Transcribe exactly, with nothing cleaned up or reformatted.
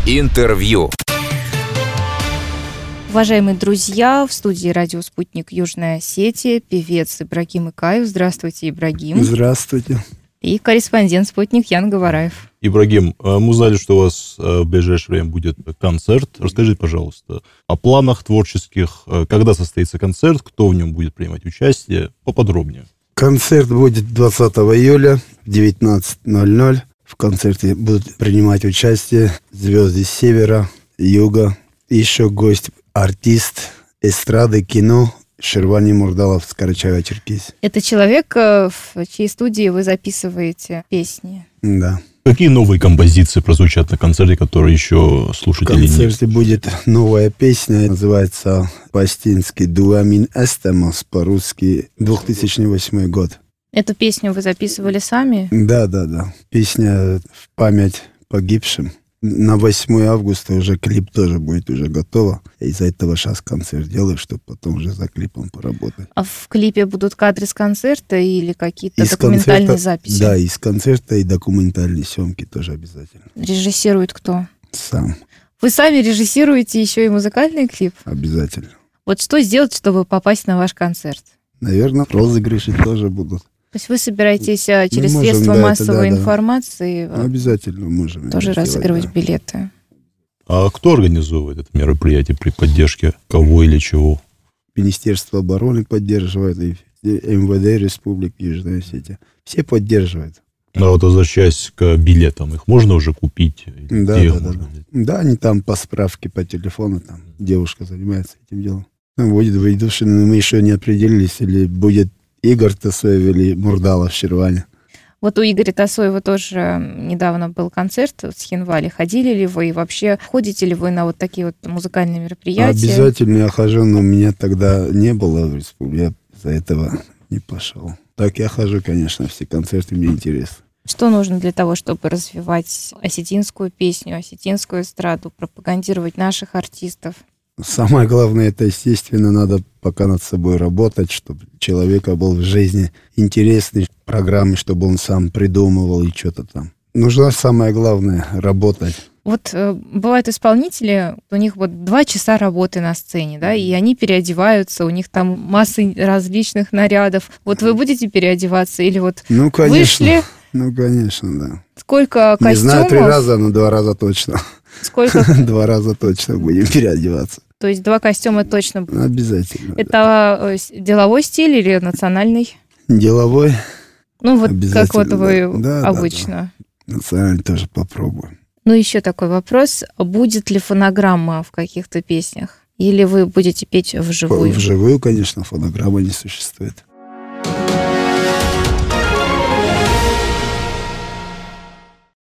Интервью. Уважаемые друзья, в студии радио «Спутник» Южная Осетия, певец Ибрагим Икаев. Здравствуйте, Ибрагим. Здравствуйте. И корреспондент «Спутник» Ян Говораев. Ибрагим, мы узнали, что у вас в ближайшее время будет концерт. Расскажите, пожалуйста, о планах творческих, когда состоится концерт, кто в нем будет принимать участие, поподробнее. Концерт будет двадцатого июля в девятнадцать ноль ноль. В концерте будут принимать участие звезды Севера, Юга, и еще гость, артист эстрады, кино Шервани Мурдалов с Карачаева-Черкесии. Это человек, в чьей студии вы записываете песни? Да. Какие новые композиции прозвучат на концерте, которые еще слушатели не... В концерте будет новая песня, называется по-астински «Дуамин эстемос», по-русски две тысячи восьмой год. Эту песню вы записывали сами? Да, да, да. Песня в память погибшим. На восьмое августа уже клип тоже будет уже готово. Из-за этого сейчас концерт делаю, чтобы потом уже за клипом поработать. А в клипе будут кадры с концерта или какие-то из документальные концерта, записи? Да, из концерта и документальные съемки тоже обязательно. Режиссирует кто? Сам. Вы сами режиссируете еще и музыкальный клип? Обязательно. Вот что сделать, чтобы попасть на ваш концерт? Наверное, розыгрыши тоже будут. То есть вы собираетесь через Мы можем, средства да, массовой это, да, информации да. Обязательно можем тоже это разыгрывать сделать, да. билеты? А кто организовывает это мероприятие при поддержке кого или чего? Министерство обороны поддерживает, и эм вэ дэ Республики Южная Осетия. Все поддерживают. А вот возвращаясь к билетам, их можно уже купить? Да, Где да, их да, можно да. взять? Да, они там по справке, по телефону, там девушка занимается этим делом. Ну, будет выйдуши, но мы еще не определились, или будет Игорь Тасоев или Мурдалов Шервани. Вот у Игоря Тасоева тоже недавно был концерт в Схинвале. Ходили ли вы и вообще ходите ли вы на вот такие вот музыкальные мероприятия? Обязательно я хожу, но меня тогда не было в республике. Я из-за этого не пошел. Так я хожу, конечно, все концерты мне интересны. Что нужно для того, чтобы развивать осетинскую песню, осетинскую эстраду, пропагандировать наших артистов? Самое главное, это, естественно, надо пока над собой работать, чтобы человека был в жизни интересный, программы, чтобы он сам придумывал и что-то там. Нужно самое главное — работать. Вот э, бывают исполнители, у них вот два часа работы на сцене, да, и они переодеваются, у них там масса различных нарядов. Вот вы будете переодеваться или вот ну, конечно, вышли? Ну, конечно, да. Сколько костюмов? Не знаю, три раза, но два раза точно. Сколько? Два раза точно будем переодеваться. То есть два костюма точно? Обязательно. Это да. Деловой стиль или национальный? Деловой. Ну, вот как вот вы да. Да, обычно. Да, да. Национальный тоже попробуем. Ну, еще такой вопрос. Будет ли фонограмма в каких-то песнях? Или вы будете петь вживую? Вживую, конечно, фонограммы не существует.